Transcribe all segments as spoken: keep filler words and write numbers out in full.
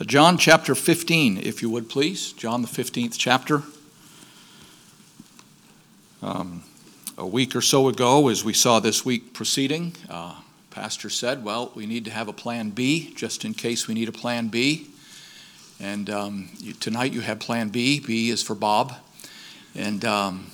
John chapter fifteen, if you would please. John the fifteenth chapter. Um, a week or so ago, as we saw this week proceeding, uh, Pastor said, well, we need to have a plan B, just in case we need a plan B. And um, you, tonight you have plan B. B is for Bob. And um,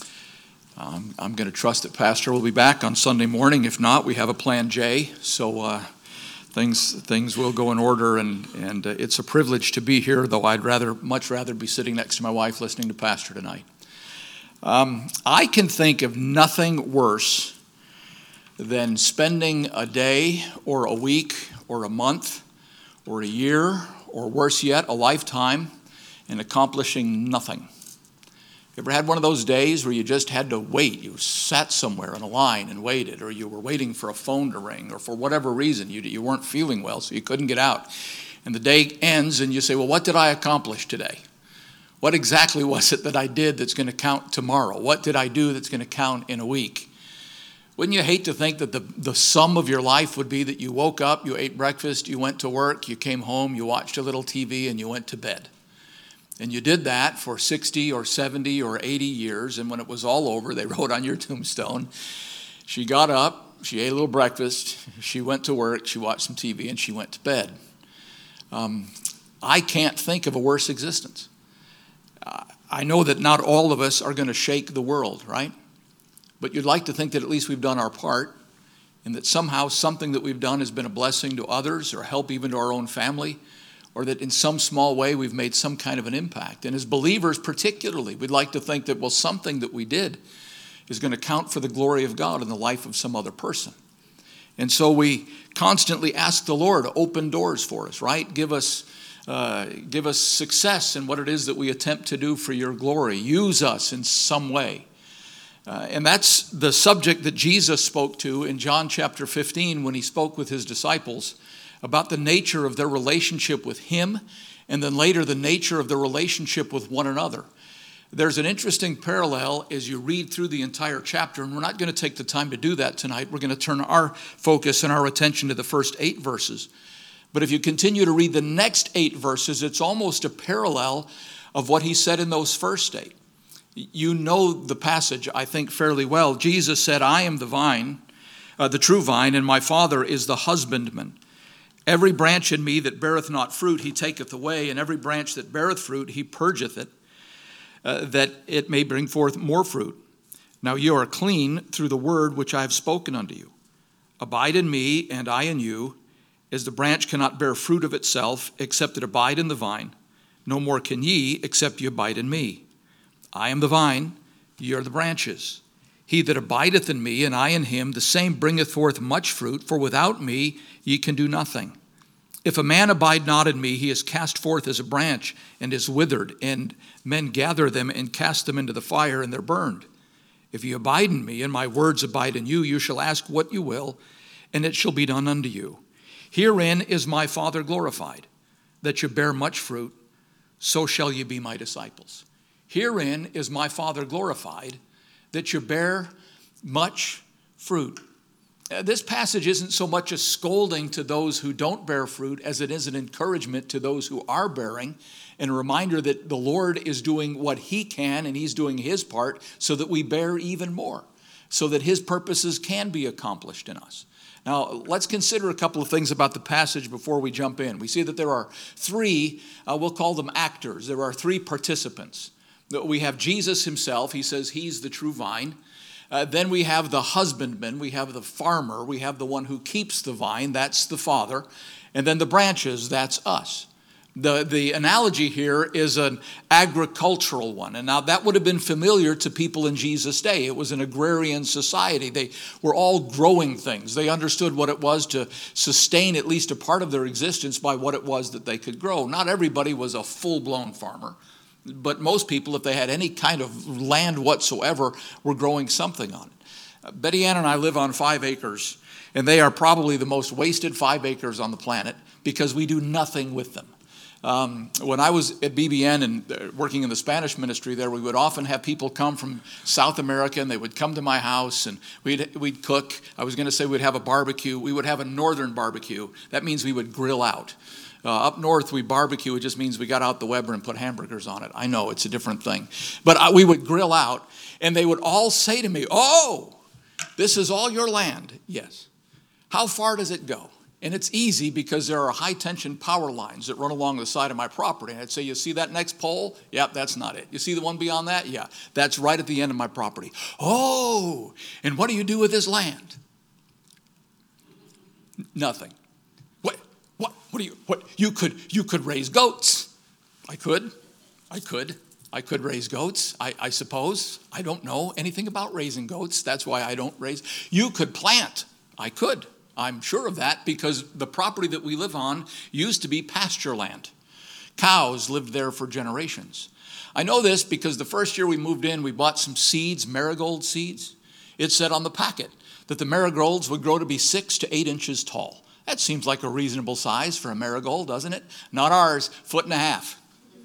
um, I'm going to trust that Pastor will be back on Sunday morning. If not, we have a plan J. So uh, things things will go in order. And, and uh, it's a privilege to be here, though I'd rather much rather be sitting next to my wife listening to Pastor tonight. Um, I can think of nothing worse than spending a day or a week or a month or a year or worse yet, a lifetime and accomplishing nothing. You ever had one of those days where you just had to wait? You sat somewhere in a line and waited, or you were waiting for a phone to ring, or for whatever reason you, you weren't feeling well so you couldn't get out. And the day ends and you say, well, what did I accomplish today? What exactly was it that I did that's going to count tomorrow? What did I do that's going to count in a week? Wouldn't you hate to think that the, the sum of your life would be that you woke up, you ate breakfast, you went to work, you came home, you watched a little T V, and you went to bed? And you did that for sixty or seventy or eighty years, and when it was all over, they wrote on your tombstone, she got up, she ate a little breakfast, she went to work, she watched some T V, and she went to bed. Um, I can't think of a worse existence. Uh, I know that not all of us are going to shake the world, right? But you'd like to think that at least we've done our part, and that somehow something that we've done has been a blessing to others or help even to our own family, or that in some small way we've made some kind of an impact. And as believers particularly, we'd like to think that, well, something that we did is going to count for the glory of God in the life of some other person. And so we constantly ask the Lord to open doors for us, right? Give us uh, give us success in what it is that we attempt to do for your glory. Use us in some way. Uh, and that's the subject that Jesus spoke to in John chapter fifteen when he spoke with his disciples about the nature of their relationship with him, and then later the nature of their relationship with one another. There's an interesting parallel as you read through the entire chapter, and we're not going to take the time to do that tonight. We're going to turn our focus and our attention to the first eight verses. But if you continue to read the next eight verses, it's almost a parallel of what he said in those first eight. You know the passage, I think, fairly well. Jesus said, I am the vine, uh, the true vine, and my Father is the husbandman. Every branch in me that beareth not fruit, he taketh away, and every branch that beareth fruit, he purgeth it, uh, that it may bring forth more fruit. Now you are clean through the word which I have spoken unto you. Abide in me, and I in you, as the branch cannot bear fruit of itself, except it abide in the vine. No more can ye, except ye abide in me. I am the vine, ye are the branches. He that abideth in me, and I in him, the same bringeth forth much fruit, for without me ye can do nothing. If a man abide not in me, he is cast forth as a branch, and is withered, and men gather them and cast them into the fire, and they're burned. If ye abide in me, and my words abide in you, you shall ask what you will, and it shall be done unto you. Herein is my Father glorified, that ye bear much fruit, so shall ye be my disciples. Herein is my Father glorified, that you bear much fruit. Uh, this passage isn't so much a scolding to those who don't bear fruit as it is an encouragement to those who are bearing, and a reminder that the Lord is doing what he can, and he's doing his part so that we bear even more, so that his purposes can be accomplished in us. Now, let's consider a couple of things about the passage before we jump in. We see that there are three, uh, we'll call them actors. There are three participants. We have Jesus himself. He says he's the true vine. Uh, then we have the husbandman. We have the farmer. We have the one who keeps the vine. That's the Father. And then the branches. That's us. The, the analogy here is an agricultural one. And now that would have been familiar to people in Jesus' day. It was an agrarian society. They were all growing things. They understood what it was to sustain at least a part of their existence by what it was that they could grow. Not everybody was a full-blown farmer. But most people, if they had any kind of land whatsoever, were growing something on it. Uh, Betty Ann and I live on five acres, and they are probably the most wasted five acres on the planet because we do nothing with them. Um, when I was at B B N and uh, working in the Spanish ministry there, we would often have people come from South America, and they would come to my house, and we'd, we'd cook. I was going to say we'd have a barbecue. We would have a northern barbecue. That means we would grill out. Uh, up north, we barbecue. It just means we got out the Weber and put hamburgers on it. I know, it's a different thing. But I, we would grill out, and they would all say to me, "Oh, this is all your land?" "Yes." "How far does it go?" And it's easy because there are high-tension power lines that run along the side of my property. And I'd say, "You see that next pole? Yep, that's not it. You see the one beyond that? Yeah, that's right at the end of my property." "Oh, and what do you do with this land?" "Nothing." What? What? What do you? What? You could? You could raise goats. I could. I could. I could raise goats. I, I suppose. I don't know anything about raising goats. That's why I don't raise. You could plant. I could. I'm sure of that because the property that we live on used to be pasture land. Cows lived there for generations. I know this because the first year we moved in, we bought some seeds, marigold seeds. It said on the packet that the marigolds would grow to be six to eight inches tall. That seems like a reasonable size for a marigold, doesn't it? Not ours, foot and a half.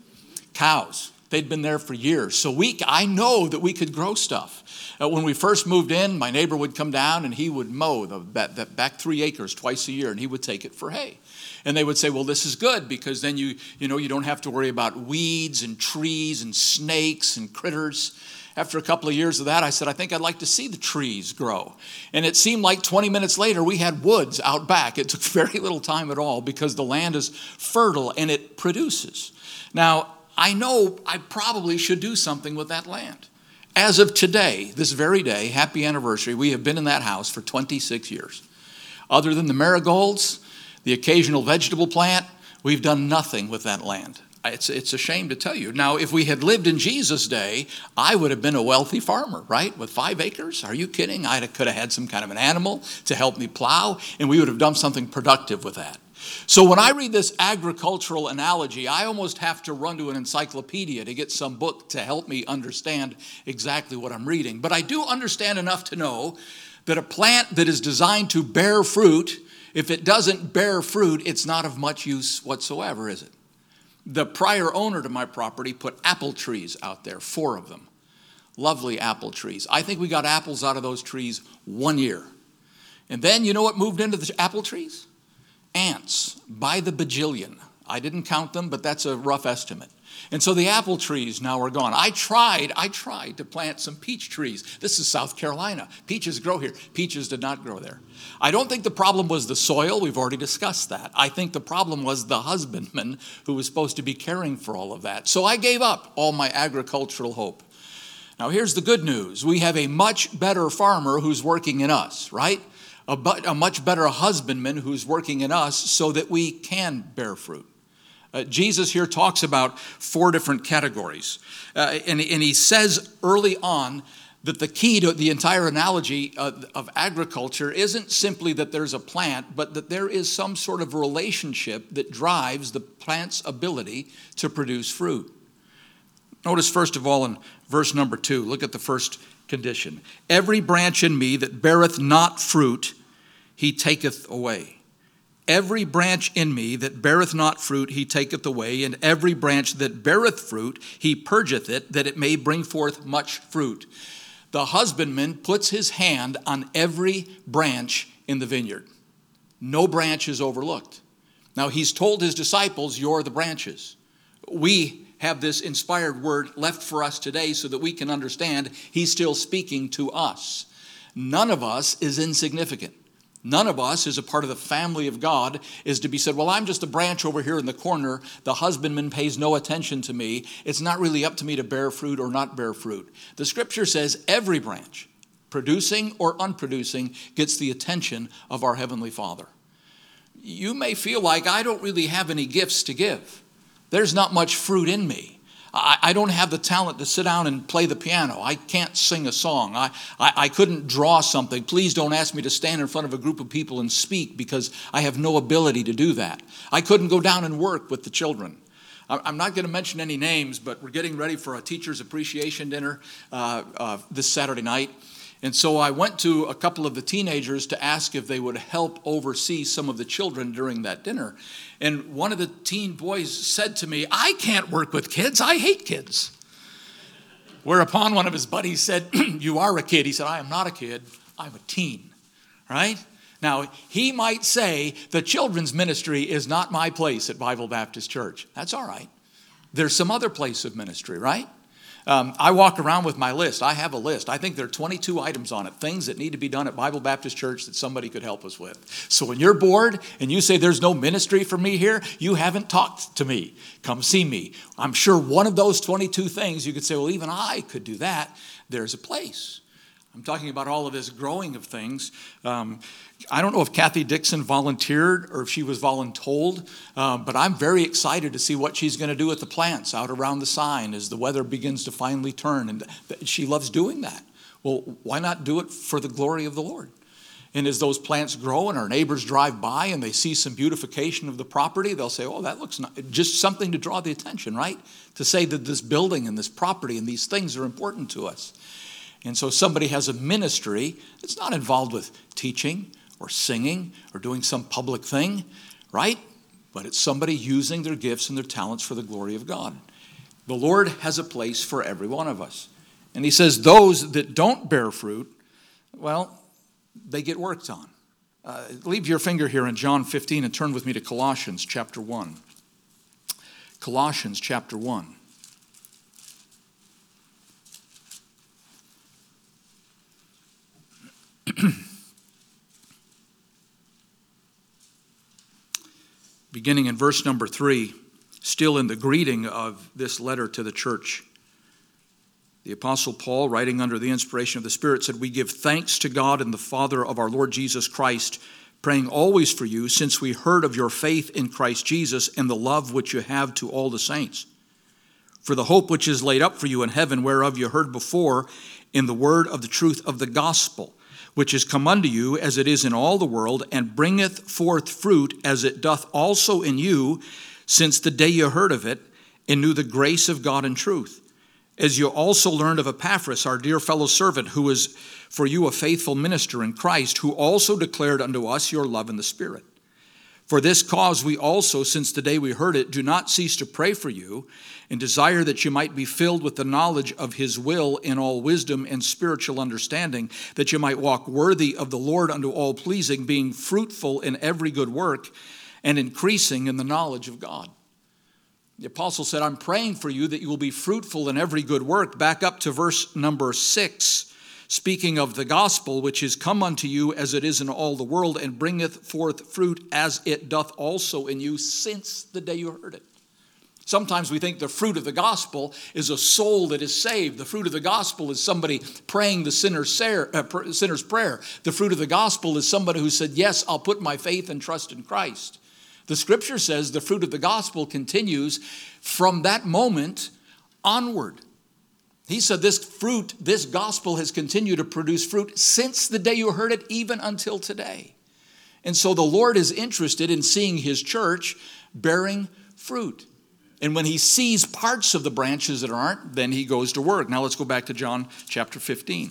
Cows. They'd been there for years. So we, I know that we could grow stuff. Uh, when we first moved in, my neighbor would come down and he would mow the, that, that back three acres twice a year, and he would take it for hay. And they would say, "Well, this is good because then you, you know, you don't have to worry about weeds and trees and snakes and critters." After a couple of years of that, I said, "I think I'd like to see the trees grow." And it seemed like twenty minutes later, we had woods out back. It took very little time at all because the land is fertile and it produces. Now, I know I probably should do something with that land. As of today, this very day, happy anniversary, we have been in that house for twenty-six years. Other than the marigolds, the occasional vegetable plant, we've done nothing with that land. It's, it's a shame to tell you. Now, if we had lived in Jesus' day, I would have been a wealthy farmer, right? With five acres? Are you kidding? I could have had some kind of an animal to help me plow, and we would have done something productive with that. So when I read this agricultural analogy, I almost have to run to an encyclopedia to get some book to help me understand exactly what I'm reading. But I do understand enough to know that a plant that is designed to bear fruit, if it doesn't bear fruit, it's not of much use whatsoever, is it? The prior owner to my property put apple trees out there, four of them. Lovely apple trees. I think we got apples out of those trees one year. And then you know what moved into the apple trees? Ants by the bajillion. I didn't count them, but that's a rough estimate. And so the apple trees now are gone. I tried, I tried to plant some peach trees. This is South Carolina. Peaches grow here. Peaches did not grow there. I don't think the problem was the soil. We've already discussed that. I think the problem was the husbandman who was supposed to be caring for all of that. So I gave up all my agricultural hope. Now here's the good news. We have a much better farmer who's working in us, right? A, a much better husbandman who's working in us so that we can bear fruit. Uh, Jesus here talks about four different categories. Uh, and, and he says early on that the key to the entire analogy of, of agriculture isn't simply that there's a plant, but that there is some sort of relationship that drives the plant's ability to produce fruit. Notice first of all in verse number two, look at the first condition. "Every branch in me that beareth not fruit, he taketh away. Every branch in me that beareth not fruit, he taketh away. And every branch that beareth fruit, he purgeth it, that it may bring forth much fruit." The husbandman puts his hand on every branch in the vineyard. No branch is overlooked. Now, he's told his disciples, "You're the branches." We have this inspired word left for us today so that we can understand he's still speaking to us. None of us is insignificant. None of us is a part of the family of God is to be said, "Well, I'm just a branch over here in the corner. The husbandman pays no attention to me. It's not really up to me to bear fruit or not bear fruit." The scripture says every branch, producing or unproducing, gets the attention of our Heavenly Father. You may feel like I don't really have any gifts to give. There's not much fruit in me. I, I don't have the talent to sit down and play the piano. I can't sing a song. I, I, I couldn't draw something. Please don't ask me to stand in front of a group of people and speak because I have no ability to do that. I couldn't go down and work with the children. I'm not going to mention any names, but we're getting ready for a teacher's appreciation dinner uh, uh, this Saturday night. And so I went to a couple of the teenagers to ask if they would help oversee some of the children during that dinner. And one of the teen boys said to me, "I can't work with kids. I hate kids." Whereupon one of his buddies said, "You are a kid." He said, "I am not a kid. I'm a teen." Right? Now, he might say the children's ministry is not my place at Bible Baptist Church. That's all right. There's some other place of ministry, right? Um, I walk around with my list. I have a list. I think there are twenty-two items on it, things that need to be done at Bible Baptist Church that somebody could help us with. So when you're bored and you say there's no ministry for me here, you haven't talked to me. Come see me. I'm sure one of those twenty-two things you could say, well, even I could do that. There's a place. I'm talking about all of this growing of things. Um, I don't know if Kathy Dixon volunteered or if she was voluntold, uh, but I'm very excited to see what she's going to do with the plants out around the sign as the weather begins to finally turn. And she loves doing that. Well, why not do it for the glory of the Lord? And as those plants grow and our neighbors drive by and they see some beautification of the property, they'll say, oh, that looks nice. Just something to draw the attention, right? To say that this building and this property and these things are important to us. And so somebody has a ministry that's not involved with teaching or singing or doing some public thing, right? But it's somebody using their gifts and their talents for the glory of God. The Lord has a place for every one of us. And he says those that don't bear fruit, well, they get worked on. Uh, leave your finger here in John fifteen and turn with me to Colossians chapter one. Colossians chapter one. Beginning in verse number three, still in the greeting of this letter to the church, the Apostle Paul, writing under the inspiration of the Spirit, said, we give thanks to God and the Father of our Lord Jesus Christ, praying always for you, since we heard of your faith in Christ Jesus and the love which you have to all the saints. For the hope which is laid up for you in heaven, whereof you heard before in the word of the truth of the gospel, which is come unto you as it is in all the world, and bringeth forth fruit as it doth also in you, since the day you heard of it, and knew the grace of God in truth. As you also learned of Epaphras, our dear fellow servant, who is for you a faithful minister in Christ, who also declared unto us your love in the Spirit. For this cause we also, since the day we heard it, do not cease to pray for you, and desire that you might be filled with the knowledge of his will in all wisdom and spiritual understanding, that you might walk worthy of the Lord unto all pleasing, being fruitful in every good work, and increasing in the knowledge of God. The apostle said, I'm praying for you that you will be fruitful in every good work. Back up to verse number six, speaking of the gospel, which is come unto you as it is in all the world, and bringeth forth fruit as it doth also in you since the day you heard it. Sometimes we think the fruit of the gospel is a soul that is saved. The fruit of the gospel is somebody praying the sinner's prayer. The fruit of the gospel is somebody who said, yes, I'll put my faith and trust in Christ. The scripture says the fruit of the gospel continues from that moment onward. He said this fruit, this gospel has continued to produce fruit since the day you heard it, even until today. And so the Lord is interested in seeing his church bearing fruit. And when he sees parts of the branches that aren't, then he goes to work. Now let's go back to John chapter fifteen.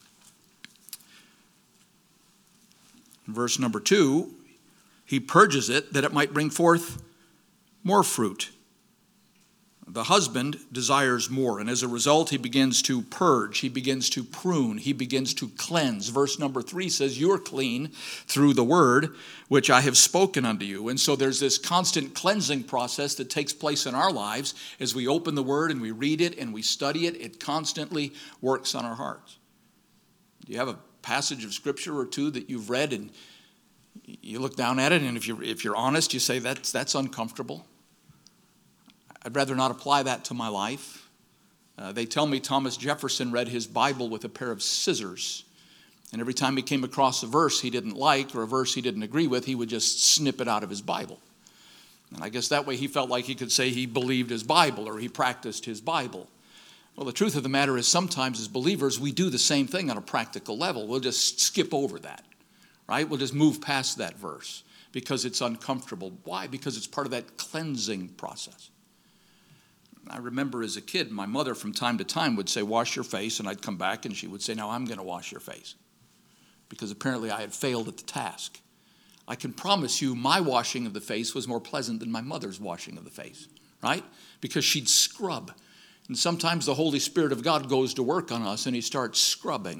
Verse number two, he purges it that it might bring forth more fruit. The husband desires more, and as a result, he begins to purge, he begins to prune, he begins to cleanse. Verse number three says, you're clean through the word which I have spoken unto you. And so there's this constant cleansing process that takes place in our lives as we open the word and we read it and we study it. It constantly works on our hearts. Do you have a passage of scripture or two that you've read and you look down at it, and if you're, if you're honest, you say, that's, that's uncomfortable? I'd rather not apply that to my life. Uh, they tell me Thomas Jefferson read his Bible with a pair of scissors. And every time he came across a verse he didn't like or a verse he didn't agree with, he would just snip it out of his Bible. And I guess that way he felt like he could say he believed his Bible or he practiced his Bible. Well, the truth of the matter is sometimes as believers we do the same thing on a practical level. We'll just skip over that, right? We'll just move past that verse because it's uncomfortable. Why? Because it's part of that cleansing process. I remember as a kid, my mother from time to time would say, wash your face, and I'd come back and she would say, now I'm going to wash your face, because apparently I had failed at the task. I can promise you my washing of the face was more pleasant than my mother's washing of the face, right? Because she'd scrub. And sometimes the Holy Spirit of God goes to work on us and he starts scrubbing,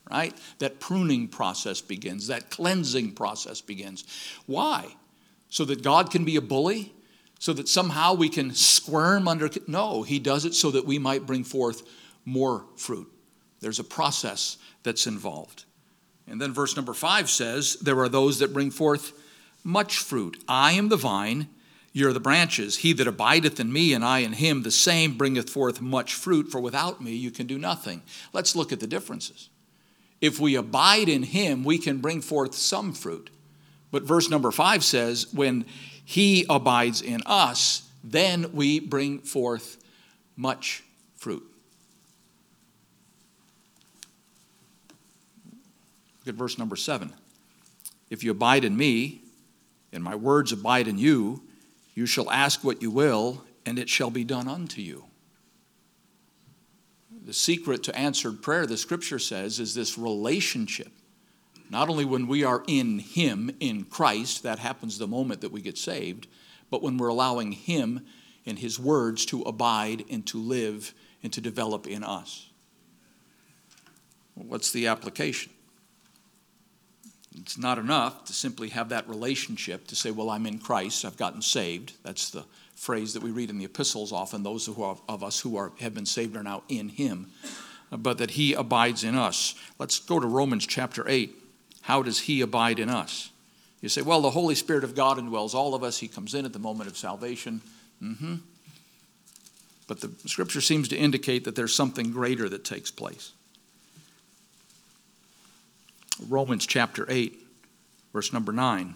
right? That pruning process begins, that cleansing process begins. Why? So that God can be a bully? So that somehow we can squirm under? No, he does it so that we might bring forth more fruit. There's a process that's involved. And then verse number five says, there are those that bring forth much fruit. I am the vine, ye are the branches. He that abideth in me, and I in him, the same bringeth forth much fruit, for without me you can do nothing. Let's look at the differences. If we abide in him, we can bring forth some fruit. But verse number five says, when he abides in us, then we bring forth much fruit. Look at verse number seven. If you abide in me, and my words abide in you, you shall ask what you will, and it shall be done unto you. The secret to answered prayer, the scripture says, is this relationship. Not only when we are in him, in Christ, that happens the moment that we get saved, but when we're allowing him and his words to abide and to live and to develop in us. What's the application? It's not enough to simply have that relationship to say, well, I'm in Christ, I've gotten saved. That's the phrase that we read in the epistles often. Those who are, of us who are, have been saved are now in him, but that he abides in us. Let's go to Romans chapter eight. How does he abide in us? You say, well, the Holy Spirit of God indwells all of us. He comes in at the moment of salvation. Mm-hmm. But the scripture seems to indicate that there's something greater that takes place. Romans chapter eight, verse number nine.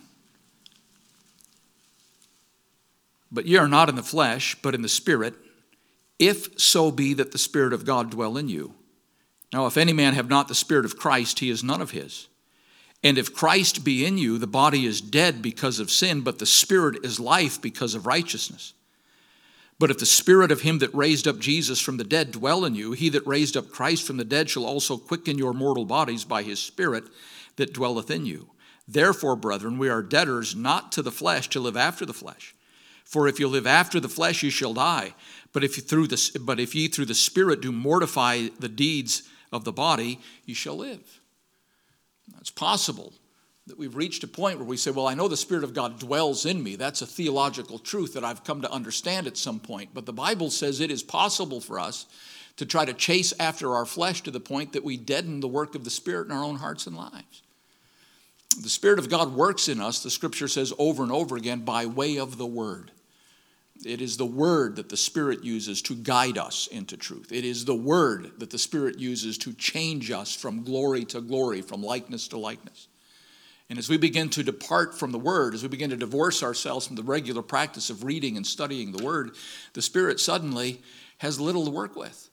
But ye are not in the flesh, but in the Spirit, if so be that the Spirit of God dwell in you. Now, if any man have not the Spirit of Christ, he is none of his. And if Christ be in you, the body is dead because of sin, but the Spirit is life because of righteousness. But if the Spirit of him that raised up Jesus from the dead dwell in you, he that raised up Christ from the dead shall also quicken your mortal bodies by his Spirit that dwelleth in you. Therefore, brethren, we are debtors not to the flesh to live after the flesh. For if you live after the flesh, you shall die. But if you through the, but if ye through the Spirit do mortify the deeds of the body, ye shall live. It's possible that we've reached a point where we say, well, I know the Spirit of God dwells in me. That's a theological truth that I've come to understand at some point. But the Bible says it is possible for us to try to chase after our flesh to the point that we deaden the work of the Spirit in our own hearts and lives. The Spirit of God works in us, the scripture says over and over again, by way of the Word. It is the Word that the Spirit uses to guide us into truth. It is the Word that the Spirit uses to change us from glory to glory, from likeness to likeness. And as we begin to depart from the Word, as we begin to divorce ourselves from the regular practice of reading and studying the Word, the Spirit suddenly has little to work with.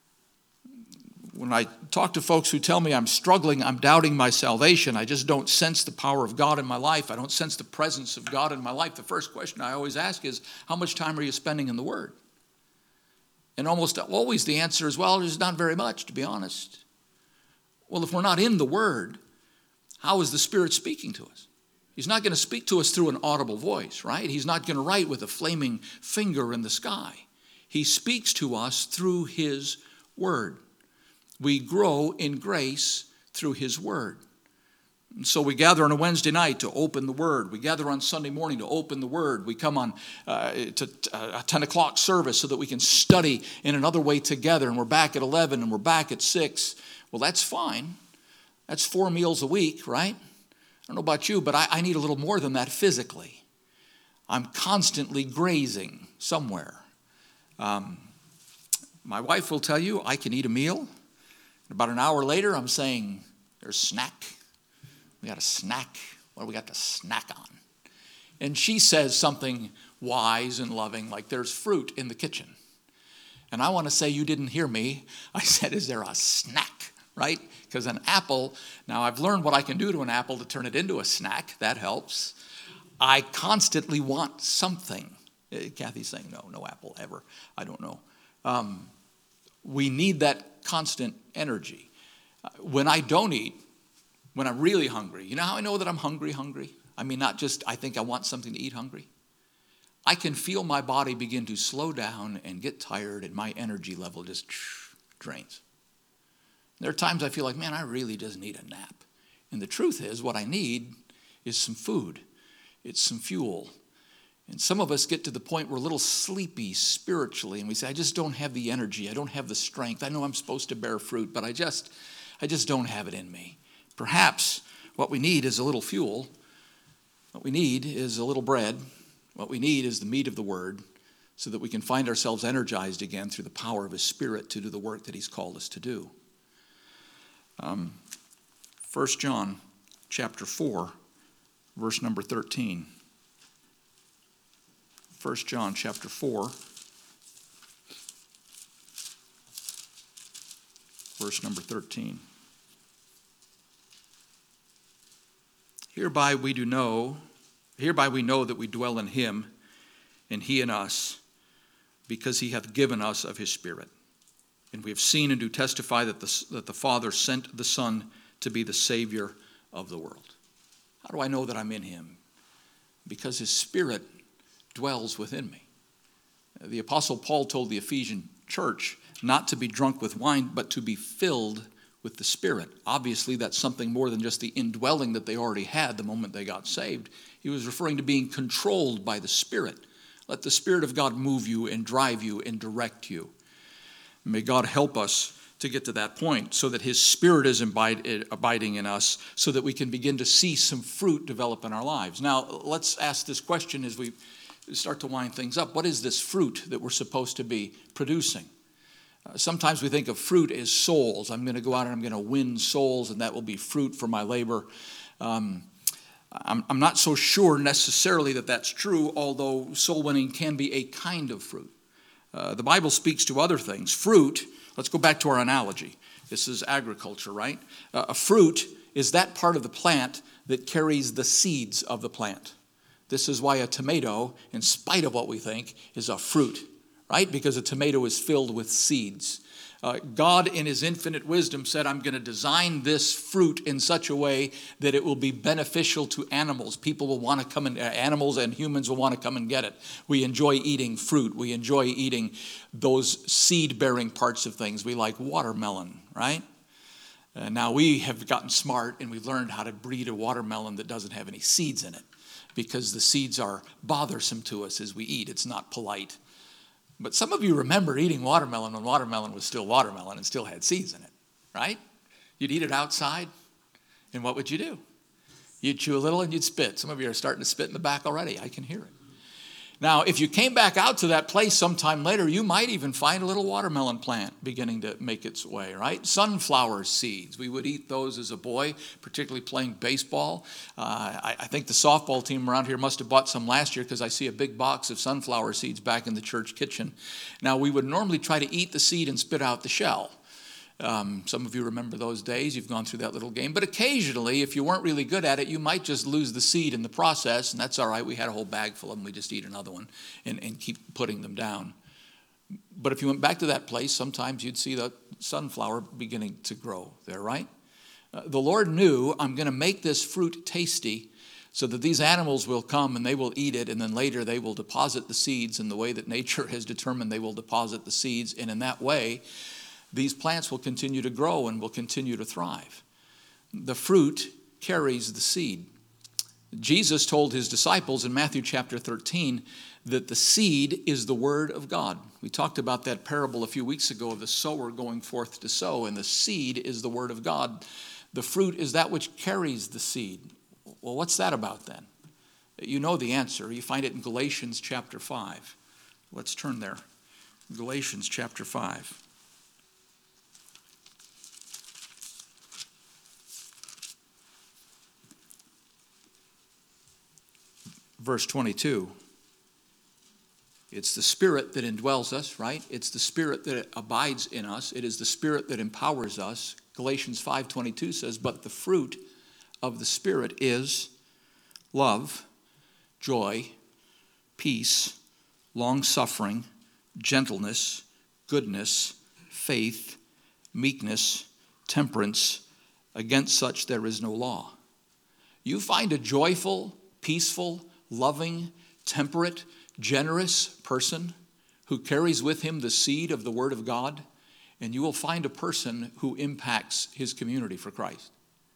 When I talk to folks who tell me I'm struggling, I'm doubting my salvation, I just don't sense the power of God in my life, I don't sense the presence of God in my life, the first question I always ask is, how much time are you spending in the Word? And almost always the answer is, well, there's not very much, to be honest. Well, if we're not in the Word, how is the Spirit speaking to us? He's not going to speak to us through an audible voice, right? He's not going to write with a flaming finger in the sky. He speaks to us through His Word. We grow in grace through His Word. And so we gather on a Wednesday night to open the Word. We gather on Sunday morning to open the Word. We come on uh, to a ten o'clock service so that we can study in another way together. And we're back at eleven and we're back at six. Well, that's fine. That's four meals a week, right? I don't know about you, but I, I need a little more than that physically. I'm constantly grazing somewhere. Um, my wife will tell you I can eat a meal. About an hour later, I'm saying, there's snack. We got a snack. What do we got to snack on? And she says something wise and loving, like there's fruit in the kitchen. And I want to say, you didn't hear me. I said, is there a snack, right? Because an apple, now I've learned what I can do to an apple to turn it into a snack. That helps. I constantly want something. Kathy's saying, no, no apple ever. I don't know. Um, we need that constant energy. When I don't eat, when I'm really hungry, you know how I know that I'm hungry, hungry? I mean, not just I think I want something to eat hungry. I can feel my body begin to slow down and get tired and my energy level just drains. There are times I feel like, man, I really just need a nap. And the truth is, what I need is some food. It's some fuel. And some of us get to the point we're a little sleepy spiritually, and we say, I just don't have the energy. I don't have the strength. I know I'm supposed to bear fruit, but I just, I just don't have it in me. Perhaps what we need is a little fuel. What we need is a little bread. What we need is the meat of the word, so that we can find ourselves energized again through the power of his Spirit to do the work that he's called us to do. Um, First John chapter four, verse number thirteen. First John chapter four, verse number thirteen. Hereby we do know, hereby we know that we dwell in him, and he in us, because he hath given us of his Spirit. And we have seen and do testify that the, that the Father sent the Son to be the Savior of the world. How do I know that I'm in him? Because his Spirit dwells within me. The Apostle Paul told the Ephesian church not to be drunk with wine, but to be filled with the Spirit. Obviously, that's something more than just the indwelling that they already had the moment they got saved. He was referring to being controlled by the Spirit. Let the Spirit of God move you and drive you and direct you. May God help us to get to that point so that his Spirit is abiding in us, so that we can begin to see some fruit develop in our lives. Now, let's ask this question as we start to wind things up. What is this fruit that we're supposed to be producing? Uh, sometimes we think of fruit as souls. I'm going to go out and I'm going to win souls, and that will be fruit for my labor. Um, I'm, I'm not so sure necessarily that that's true, although soul winning can be a kind of fruit. Uh, the Bible speaks to other things. Fruit, let's go back to our analogy. This is agriculture, right? Uh, a fruit is that part of the plant that carries the seeds of the plant. This is why a tomato, in spite of what we think, is a fruit, right? Because a tomato is filled with seeds. Uh, God, in his infinite wisdom, said, I'm going to design this fruit in such a way that it will be beneficial to animals. People will want to come and, uh, animals and humans will want to come and get it. We enjoy eating fruit. We enjoy eating those seed-bearing parts of things. We like watermelon, right? Uh, now, we have gotten smart and we've learned how to breed a watermelon that doesn't have any seeds in it, because the seeds are bothersome to us as we eat. It's not polite. But some of you remember eating watermelon when watermelon was still watermelon and still had seeds in it, right? You'd eat it outside, and what would you do? You'd chew a little and you'd spit. Some of you are starting to spit in the back already. I can hear it. Now, if you came back out to that place sometime later, you might even find a little watermelon plant beginning to make its way, right? Sunflower seeds. We would eat those as a boy, particularly playing baseball. Uh, I, I think the softball team around here must have bought some last year, because I see a big box of sunflower seeds back in the church kitchen. Now, we would normally try to eat the seed and spit out the shell. Um, some of you remember those days. You've gone through that little game. But occasionally, if you weren't really good at it, you might just lose the seed in the process, and that's all right. We had a whole bag full of them. We just eat another one and, and keep putting them down. But if you went back to that place, sometimes you'd see the sunflower beginning to grow there, right? Uh, the Lord knew, I'm going to make this fruit tasty so that these animals will come and they will eat it, and then later they will deposit the seeds in the way that nature has determined they will deposit the seeds, and in that way, these plants will continue to grow and will continue to thrive. The fruit carries the seed. Jesus told his disciples in Matthew chapter thirteen that the seed is the word of God. We talked about that parable a few weeks ago of the sower going forth to sow, and the seed is the word of God. The fruit is that which carries the seed. Well, what's that about then? You know the answer. You find it in Galatians chapter five. Let's turn there. Galatians chapter five. Verse twenty-two, it's the Spirit that indwells us, right? It's the Spirit that abides in us. It is the Spirit that empowers us. Galatians five twenty-two says, but the fruit of the Spirit is love, joy, peace, long-suffering, gentleness, goodness, faith, meekness, temperance. Against such there is no law. You find a joyful, peaceful, loving, temperate, generous person who carries with him the seed of the Word of God, and you will find a person who impacts his community for Christ.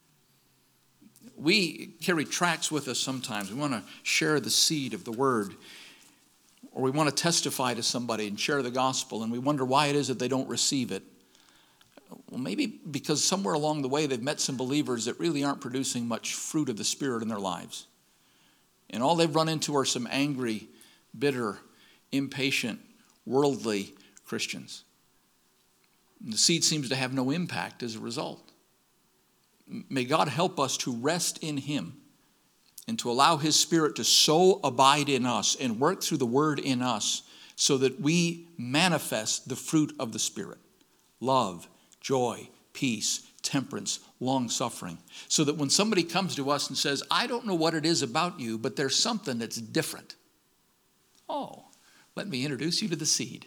We carry tracts with us sometimes. We want to share the seed of the word, or we want to testify to somebody and share the gospel, and we wonder why it is that they don't receive it. Well, maybe because somewhere along the way they've met some believers that really aren't producing much fruit of the Spirit in their lives. And all they've run into are some angry, bitter, impatient, worldly Christians. And the seed seems to have no impact as a result. May God help us to rest in him and to allow his Spirit to so abide in us and work through the word in us so that we manifest the fruit of the Spirit. Love, joy, peace, temperance, long-suffering. So that when somebody comes to us and says, I don't know what it is about you, but there's something that's different. Oh, let me introduce you to the seed.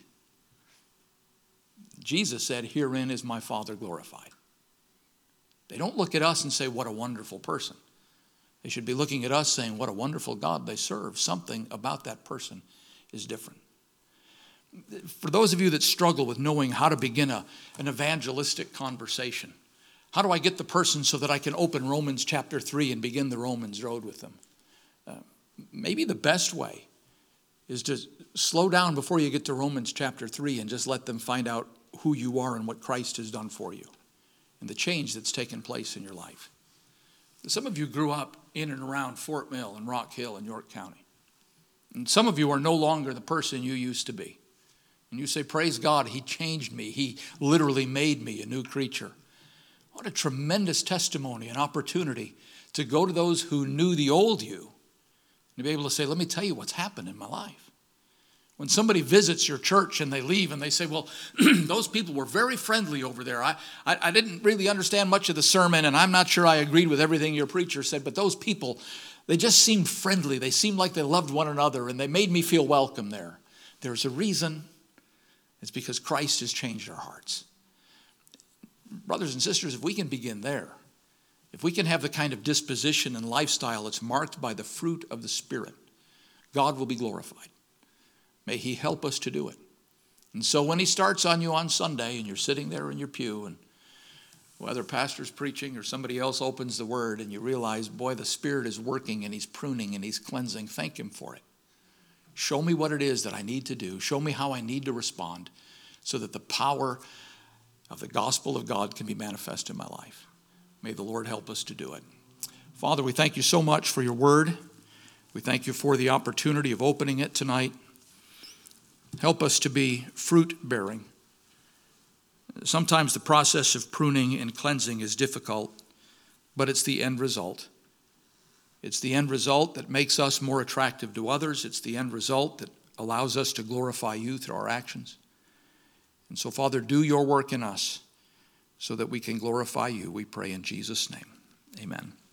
Jesus said, herein is my Father glorified. They don't look at us and say, what a wonderful person. They should be looking at us saying, what a wonderful God they serve. Something about that person is different. For those of you that struggle with knowing how to begin a, an evangelistic conversation, how do I get the person so that I can open Romans chapter three and begin the Romans road with them? Uh, maybe the best way is to slow down before you get to Romans chapter three and just let them find out who you are and what Christ has done for you and the change that's taken place in your life. Some of you grew up in and around Fort Mill and Rock Hill in York County. And some of you are no longer the person you used to be. And you say, praise God, he changed me. He literally made me a new creature. What a tremendous testimony and opportunity to go to those who knew the old you and to be able to say, let me tell you what's happened in my life. When somebody visits your church and they leave and they say, well, those people were very friendly over there. I, I, I didn't really understand much of the sermon, and I'm not sure I agreed with everything your preacher said, but those people, they just seemed friendly. They seemed like they loved one another, and they made me feel welcome there. There's a reason. It's because Christ has changed our hearts. Brothers and sisters, if we can begin there, if we can have the kind of disposition and lifestyle that's marked by the fruit of the Spirit, God will be glorified. May he help us to do it. And so when he starts on you on Sunday and you're sitting there in your pew and whether pastor's preaching or somebody else opens the word and you realize, boy, the Spirit is working and he's pruning and he's cleansing, thank him for it. Show me what it is that I need to do. Show me how I need to respond so that the power of the gospel of God can be manifest in my life. May the Lord help us to do it. Father, we thank you so much for your word. We thank you for the opportunity of opening it tonight. Help us to be fruit-bearing. Sometimes the process of pruning and cleansing is difficult, but it's the end result. It's the end result that makes us more attractive to others. It's the end result that allows us to glorify you through our actions. And so, Father, do your work in us so that we can glorify you. We pray in Jesus' name. Amen.